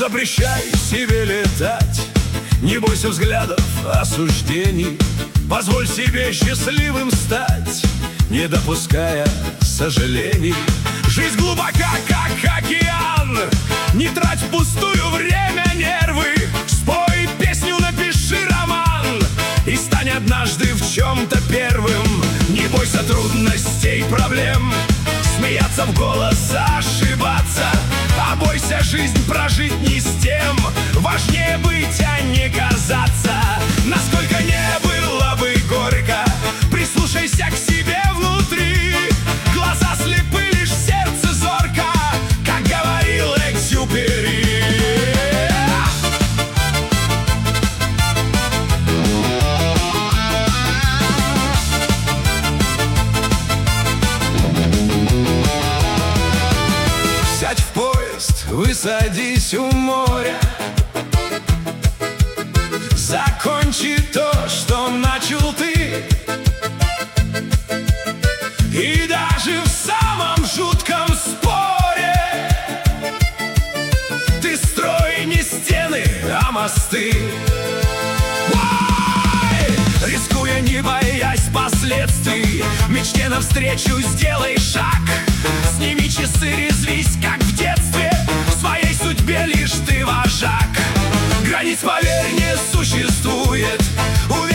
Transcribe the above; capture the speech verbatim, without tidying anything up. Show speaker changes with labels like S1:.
S1: запрещай себе летать, не бойся взглядов, осуждений. Позволь себе счастливым стать, не допуская сожалений. Жизнь глубока, как океан, не трать впустую время, нервы. Спой песню, напиши роман и стань однажды в чем-то первым. Не бойся трудностей, проблем, смеяться в голос, ошибаться. А бойся жизнь прожить не с тем, важнее быть, а не казаться. Насколько не было бы горько, прислушайся к себе внутри. Глаза слепы, лишь сердце зорко, как говорил Экзюпери. Сядь в поезд, высадись у моря, закончи то, что начал ты. И даже в самом жутком споре ты строй не стены, а мосты. Ой! Рискуя, не боясь последствий, мечте навстречу сделай шаг. Сними часы, резвись, как в детстве, в своей судьбе лишь ты вожак. Границ, поверь, не существует. Уверен,